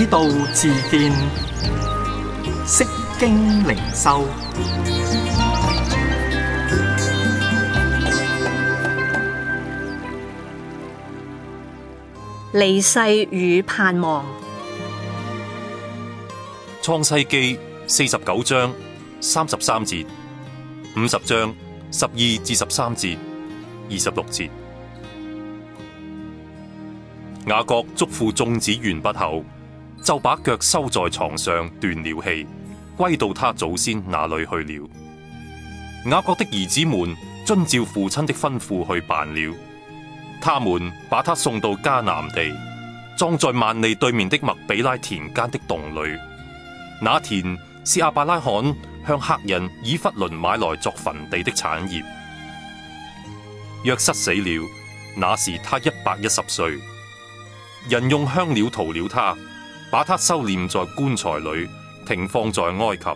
道自見，釋經靈修。 離世與盼望。 創世記49章33節，50章12至13節，26節。雅各囑咐眾子完畢後，就把腳收在床上，斷了氣，歸到他祖先那裏去了。雅各的兒子們遵照父親的吩咐去辦了。他們把他送到迦南地，葬在萬利對面的麥比拉田間的洞裏。那田是亞伯拉罕向赫人以弗倫買來作墳地的產業。約瑟死了，那時他110歲。人用香料塗了他，把他收殮在棺材裏，停放在埃及。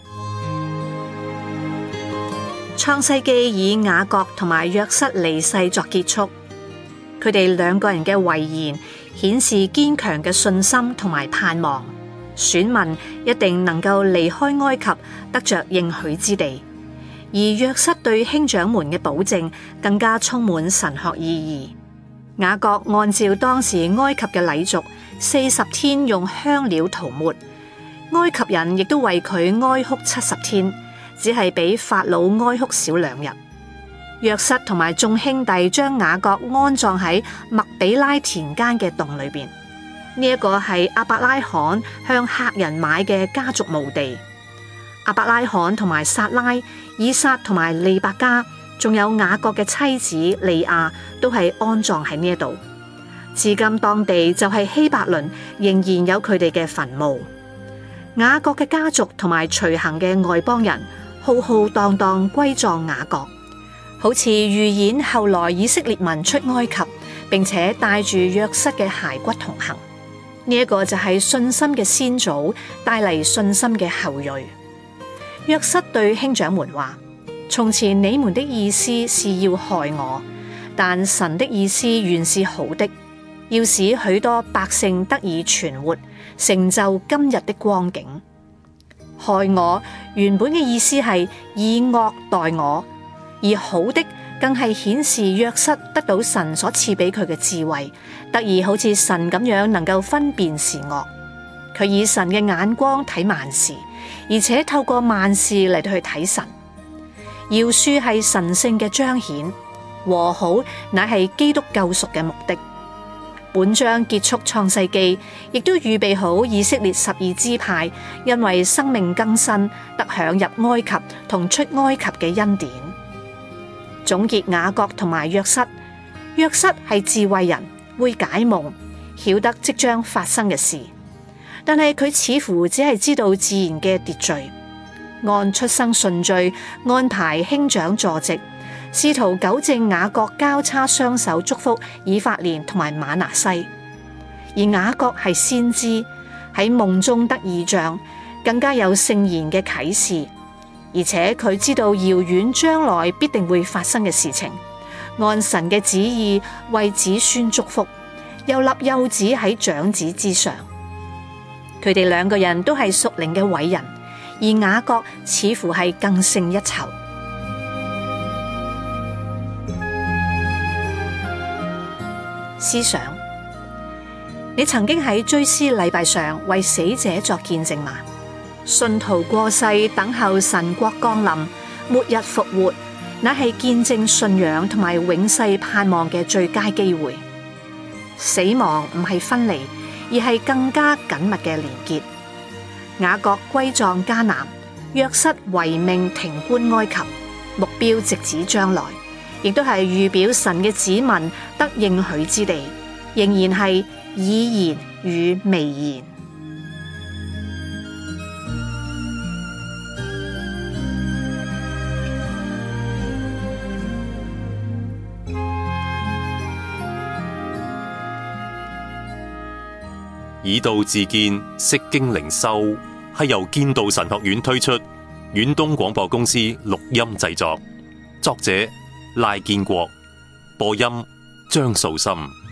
創世記以雅各同埋約瑟離世作結束。佢哋兩個人嘅遺言顯示堅強嘅信心同埋盼望，選民一定能夠離開埃及，得着應許之地。而約瑟對兄長們嘅保證更加充滿神學意義。雅各按照當時埃及嘅禮俗，40天用香料塗抹，埃及人亦都為佢哀哭70天，只係比法老哀哭少2日。約瑟同埋眾兄弟將雅各安葬喺麥比拉田間嘅洞裏邊。呢一個係亞伯拉罕向赫人買嘅家族墓地。亞伯拉罕同埋撒拉、以撒同埋利百加，仲有雅各嘅妻子利亞，都係安葬喺呢一度。至今當地就係希伯倫，仍然有佢哋嘅墳墓。雅各嘅家族同埋隨行嘅外邦人，浩浩蕩蕩歸葬雅各。好似預演後來以色列民出埃及，並且帶住約瑟嘅骸骨同行。呢一個就係信心嘅先祖，帶嚟信心嘅後裔。約瑟對兄長們話：從前你們的意思是要害我，但神的意思原是好的，要使許多百姓得以存活，成就今日的光景。害我原本嘅意思係以惡待我，而好的更係顯示約瑟得到神所賜俾佢嘅智慧，得以好似神咁樣能夠分辨善惡。佢以神嘅眼光睇萬事，而且透過萬事嚟到去睇神。饒恕係神聖嘅彰顯，和好乃係基督救贖嘅目的。本章結束創世記，亦都預備好以色列12支派，因為生命更新，得享入埃及同出埃及嘅恩典。總結雅各同埋約瑟，約瑟係智慧人，會解夢，曉得即將發生嘅事，但係佢似乎只係知道自然嘅秩序，按出生順序安排兄長坐席，試圖糾正雅各交叉雙手祝福以法蓮同埋瑪拿西。而雅各係先知，喺夢中得異象，更加有聖言嘅啟示。而且佢知道遙遠將來必定會發生嘅事情，按神嘅旨意為子孫祝福，又立幼子喺長子之上。佢哋兩個人都係屬靈嘅偉人，而雅各似乎係更勝一籌。思想：你曾經喺追思禮拜上為死者作見證嗎？信徒過世等候神國降臨，末日復活，乃係見證信仰同埋永世盼望嘅最佳機會。死亡唔係分離，而係更加緊密嘅連結。雅各歸葬迦南，約瑟遺命停觀埃及，目標直指將來，亦都係預表神嘅子民得應許之地，仍然係已然與未然。 以道自見，釋經靈修係由建道神學院推出，遠東廣播公司錄音製作，作者賴建國，播音張素心。